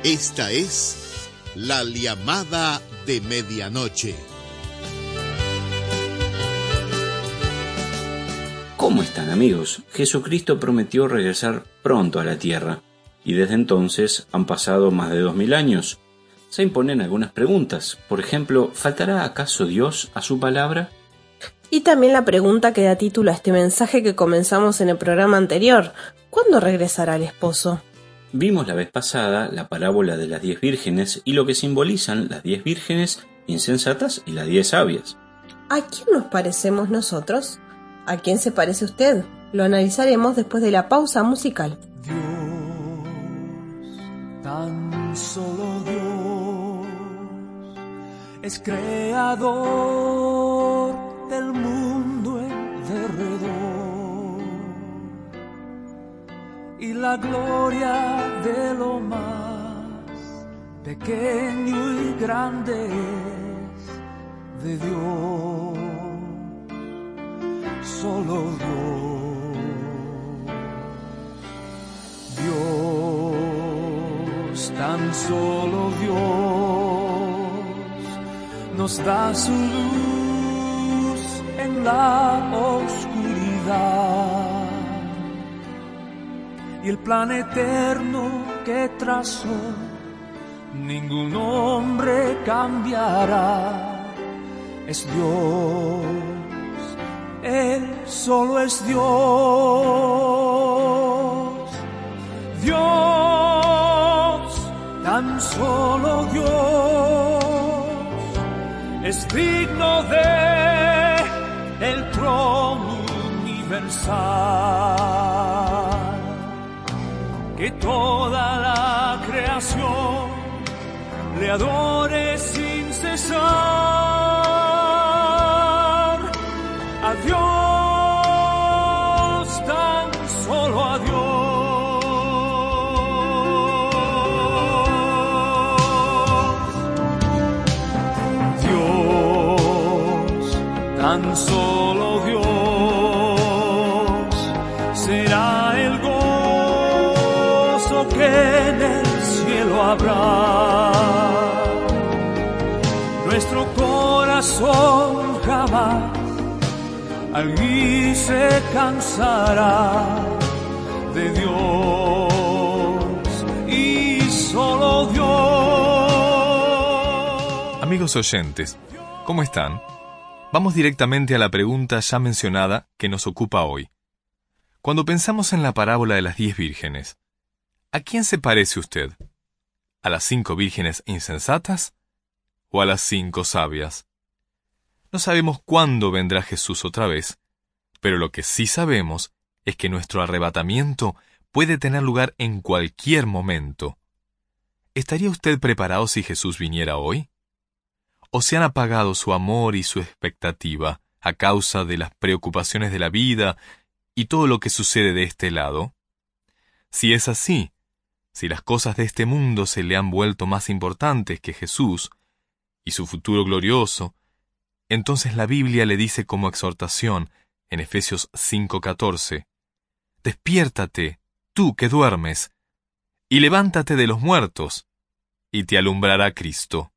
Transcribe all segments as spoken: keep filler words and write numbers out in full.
Esta es la llamada de medianoche. ¿Cómo están, amigos? Jesucristo prometió regresar pronto a la tierra, y desde entonces han pasado más de dos mil años. Se imponen algunas preguntas. Por ejemplo, ¿faltará acaso Dios a su palabra? Y también la pregunta que da título a este mensaje que comenzamos en el programa anterior: ¿cuándo regresará el esposo? Vimos la vez pasada la parábola de las diez vírgenes y lo que simbolizan las diez vírgenes insensatas y las diez sabias. ¿A quién nos parecemos nosotros? ¿A quién se parece usted? Lo analizaremos después de la pausa musical. Dios, tan solo Dios, es creador del mundo en derredor, y la gloria de lo más pequeño y grande es de Dios. Solo Dios, Dios, tan solo Dios, nos da su luz en la oscuridad, y el plan eterno que trazó ningún hombre cambiará. Es Dios. Él solo es Dios, Dios, tan solo Dios, es digno de el trono universal, que toda la creación le adore sin cesar. A Dios, tan solo a Dios. Dios, tan solo Dios, será el gozo que en el cielo habrá. Nuestro corazón jamás allí se cansará de Dios y solo Dios. Amigos oyentes, ¿cómo están? Vamos directamente a la pregunta ya mencionada que nos ocupa hoy. Cuando pensamos en la parábola de las diez vírgenes, ¿a quién se parece usted? ¿A las cinco vírgenes insensatas o a las cinco sabias? No sabemos cuándo vendrá Jesús otra vez, pero lo que sí sabemos es que nuestro arrebatamiento puede tener lugar en cualquier momento. ¿Estaría usted preparado si Jesús viniera hoy? ¿O se han apagado su amor y su expectativa a causa de las preocupaciones de la vida y todo lo que sucede de este lado? Si es así, si las cosas de este mundo se le han vuelto más importantes que Jesús y su futuro glorioso, entonces la Biblia le dice como exhortación, en Efesios cinco catorce, «Despiértate, tú que duermes, y levántate de los muertos, y te alumbrará Cristo».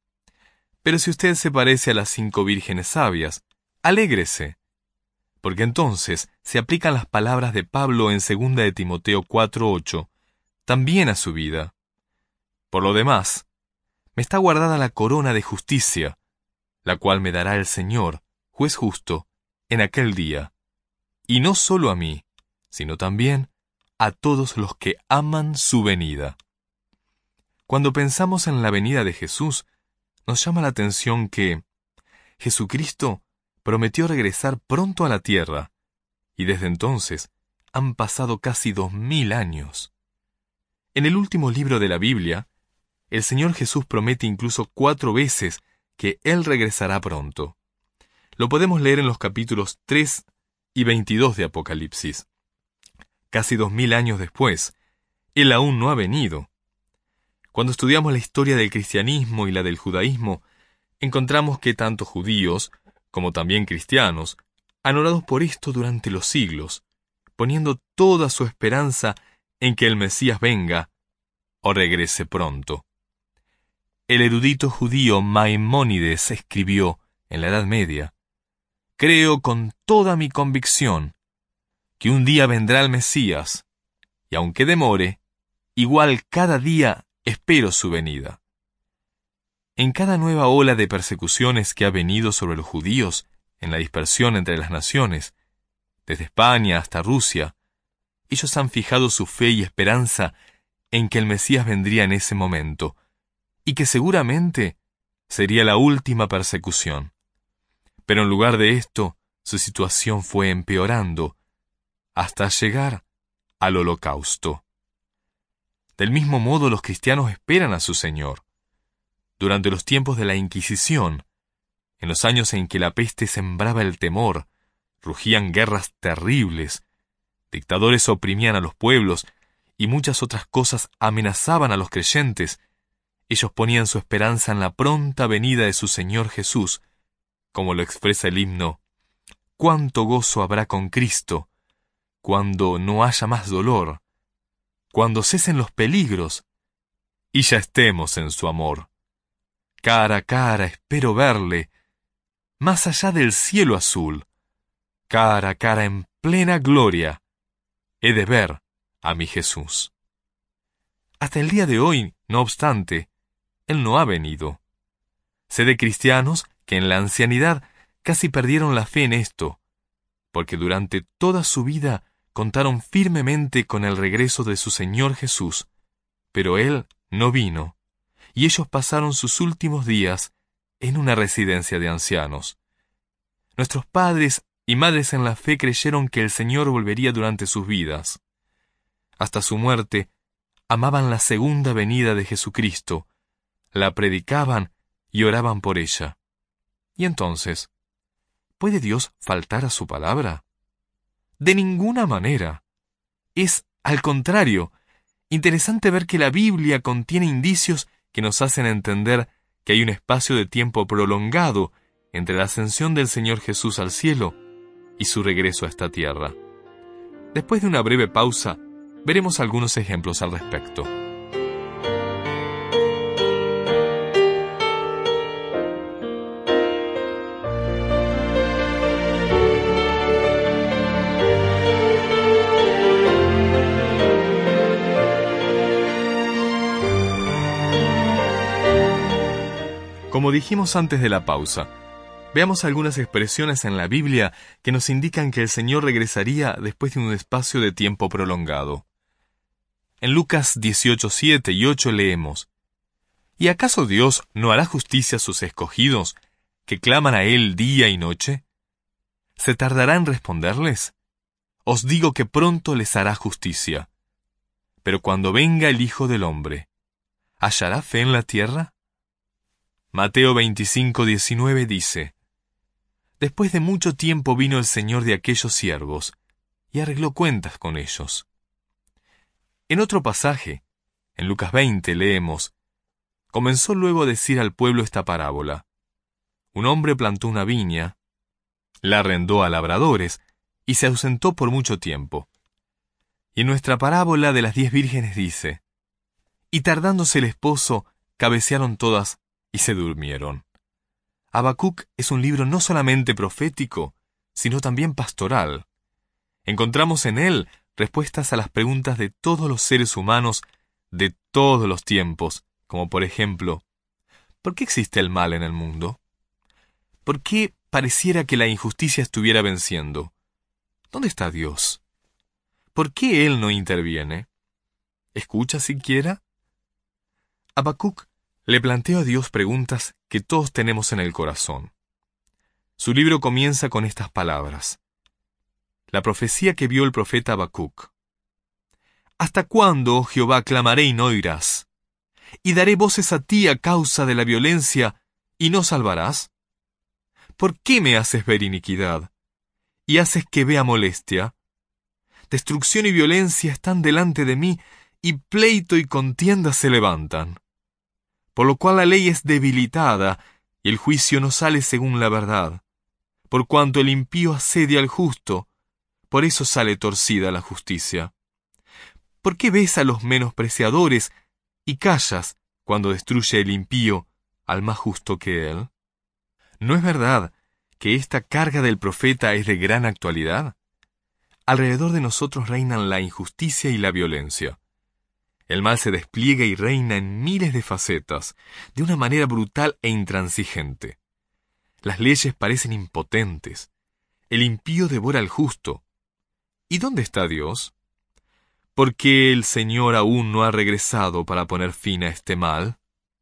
Pero si usted se parece a las cinco vírgenes sabias, alégrese, porque entonces se aplican las palabras de Pablo en segunda de Timoteo cuatro ocho, también a su vida. Por lo demás, me está guardada la corona de justicia, la cual me dará el Señor, juez justo, en aquel día, y no solo a mí, sino también a todos los que aman su venida. Cuando pensamos en la venida de Jesús, nos llama la atención que Jesucristo prometió regresar pronto a la tierra, y desde entonces han pasado casi dos mil años. En el último libro de la Biblia, el Señor Jesús promete incluso cuatro veces que Él regresará pronto. Lo podemos leer en los capítulos tres y veintidós de Apocalipsis. Casi dos mil años después, Él aún no ha venido. Cuando estudiamos la historia del cristianismo y la del judaísmo, encontramos que tanto judíos como también cristianos han orado por esto durante los siglos, poniendo toda su esperanza en que el Mesías venga, o regrese pronto. El erudito judío Maimónides escribió en la Edad Media: «Creo con toda mi convicción que un día vendrá el Mesías, y aunque demore, igual cada día espero su venida». En cada nueva ola de persecuciones que ha venido sobre los judíos en la dispersión entre las naciones, desde España hasta Rusia, ellos han fijado su fe y esperanza en que el Mesías vendría en ese momento, y que seguramente sería la última persecución. Pero en lugar de esto, su situación fue empeorando, hasta llegar al holocausto. Del mismo modo, los cristianos esperan a su Señor. Durante los tiempos de la Inquisición, en los años en que la peste sembraba el temor, rugían guerras terribles, dictadores oprimían a los pueblos y muchas otras cosas amenazaban a los creyentes, ellos ponían su esperanza en la pronta venida de su Señor Jesús, como lo expresa el himno: «Cuánto gozo habrá con Cristo, cuando no haya más dolor, cuando cesen los peligros, y ya estemos en su amor. Cara a cara espero verle, más allá del cielo azul, cara a cara en plena gloria, he de ver a mi Jesús». Hasta el día de hoy, no obstante, Él no ha venido. Sé de cristianos que en la ancianidad casi perdieron la fe en esto, porque durante toda su vida contaron firmemente con el regreso de su Señor Jesús, pero Él no vino, y ellos pasaron sus últimos días en una residencia de ancianos. Nuestros padres y madres en la fe creyeron que el Señor volvería durante sus vidas. Hasta su muerte, amaban la segunda venida de Jesucristo, la predicaban y oraban por ella. Y entonces, ¿puede Dios faltar a su palabra? De ninguna manera. Es, al contrario, interesante ver que la Biblia contiene indicios que nos hacen entender que hay un espacio de tiempo prolongado entre la ascensión del Señor Jesús al cielo y su regreso a esta tierra. Después de una breve pausa, veremos algunos ejemplos al respecto. Como dijimos antes de la pausa, veamos algunas expresiones en la Biblia que nos indican que el Señor regresaría después de un espacio de tiempo prolongado. En Lucas dieciocho, siete y ocho leemos: ¿Y acaso Dios no hará justicia a sus escogidos, que claman a Él día y noche? ¿Se tardará en responderles? Os digo que pronto les hará justicia. Pero cuando venga el Hijo del Hombre, ¿hallará fe en la tierra? Mateo veinticinco, diecinueve dice: Después de mucho tiempo vino el Señor de aquellos siervos, y arregló cuentas con ellos. En otro pasaje, en Lucas veinte, leemos: Comenzó luego a decir al pueblo esta parábola. Un hombre plantó una viña, la arrendó a labradores, y se ausentó por mucho tiempo. Y en nuestra parábola de las diez vírgenes dice: Y tardándose el esposo, cabecearon todas y se durmieron. Habacuc es un libro no solamente profético, sino también pastoral. Encontramos en él respuestas a las preguntas de todos los seres humanos de todos los tiempos, como por ejemplo, ¿por qué existe el mal en el mundo? ¿Por qué pareciera que la injusticia estuviera venciendo? ¿Dónde está Dios? ¿Por qué Él no interviene? ¿Escucha siquiera? Habacuc le plantea a Dios preguntas que todos tenemos en el corazón. Su libro comienza con estas palabras. La profecía que vio el profeta Habacuc. ¿Hasta cuándo, oh Jehová, clamaré y no oirás? ¿Y daré voces a ti a causa de la violencia y no salvarás? ¿Por qué me haces ver iniquidad y haces que vea molestia? Destrucción y violencia están delante de mí, y pleito y contienda se levantan. Por lo cual la ley es debilitada, y el juicio no sale según la verdad. Por cuanto el impío asedia al justo, por eso sale torcida la justicia. ¿Por qué ves a los menospreciadores y callas cuando destruye el impío al más justo que él? ¿No es verdad que esta carga del profeta es de gran actualidad? Alrededor de nosotros reinan la injusticia y la violencia. El mal se despliega y reina en miles de facetas, de una manera brutal e intransigente. Las leyes parecen impotentes. El impío devora al justo. ¿Y dónde está Dios? ¿Por qué el Señor aún no ha regresado para poner fin a este mal?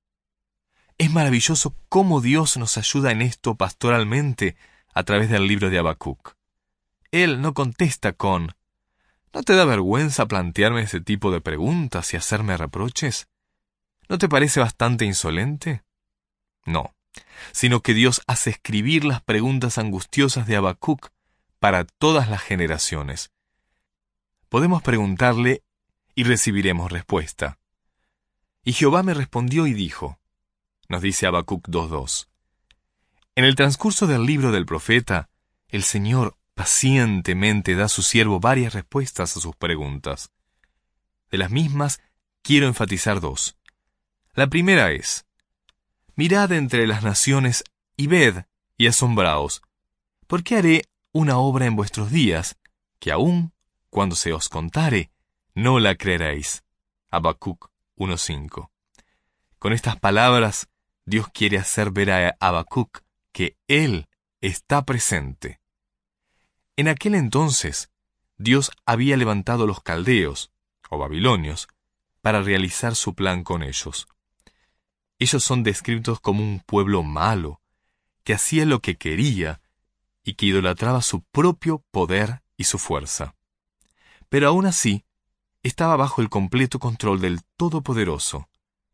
Es maravilloso cómo Dios nos ayuda en esto pastoralmente a través del libro de Habacuc. Él no contesta con: ¿no te da vergüenza plantearme ese tipo de preguntas y hacerme reproches? ¿No te parece bastante insolente? No, sino que Dios hace escribir las preguntas angustiosas de Habacuc para todas las generaciones. Podemos preguntarle y recibiremos respuesta. Y Jehová me respondió y dijo, nos dice Habacuc dos dos. En el transcurso del libro del profeta, el Señor pacientemente da a su siervo varias respuestas a sus preguntas. De las mismas, quiero enfatizar dos. La primera es: mirad entre las naciones y ved y asombraos, porque haré una obra en vuestros días, que aún cuando se os contare, no la creeréis. Habacuc uno cinco. Con estas palabras, Dios quiere hacer ver a Habacuc que Él está presente. En aquel entonces, Dios había levantado a los caldeos, o babilonios, para realizar su plan con ellos. Ellos son descritos como un pueblo malo, que hacía lo que quería y que idolatraba su propio poder y su fuerza. Pero aún así, estaba bajo el completo control del Todopoderoso.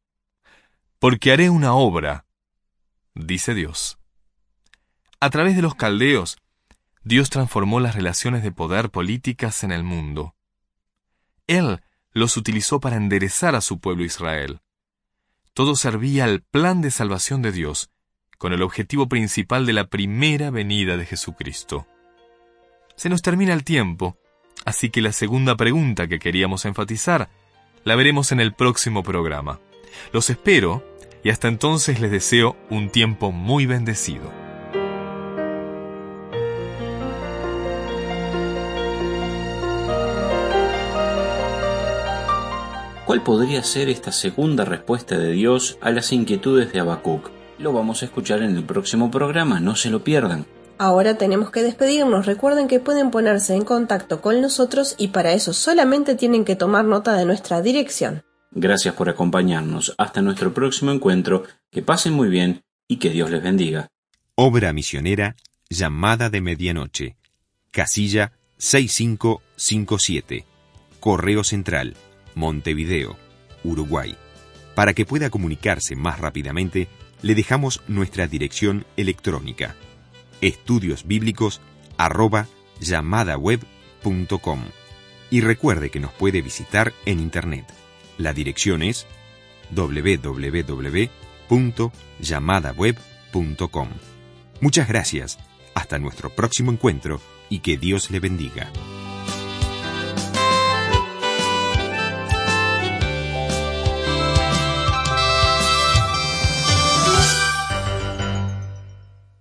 Porque haré una obra, dice Dios. A través de los caldeos, Dios transformó las relaciones de poder políticas en el mundo. Él los utilizó para enderezar a su pueblo Israel. Todo servía al plan de salvación de Dios, con el objetivo principal de la primera venida de Jesucristo. Se nos termina el tiempo, así que la segunda pregunta que queríamos enfatizar la veremos en el próximo programa. Los espero y hasta entonces les deseo un tiempo muy bendecido. ¿Cuál podría ser esta segunda respuesta de Dios a las inquietudes de Habacuc? Lo vamos a escuchar en el próximo programa, no se lo pierdan. Ahora tenemos que despedirnos. Recuerden que pueden ponerse en contacto con nosotros y para eso solamente tienen que tomar nota de nuestra dirección. Gracias por acompañarnos. Hasta nuestro próximo encuentro. Que pasen muy bien y que Dios les bendiga. Obra misionera Llamada de Medianoche. Casilla seis cinco cinco siete. Correo Central, Montevideo, Uruguay. Para que pueda comunicarse más rápidamente, le dejamos nuestra dirección electrónica: estudiosbíblicos arroba llamadaweb punto com. Y recuerde que nos puede visitar en Internet. La dirección es doble u doble u doble u punto llamadaweb punto com. Muchas gracias. Hasta nuestro próximo encuentro y que Dios le bendiga.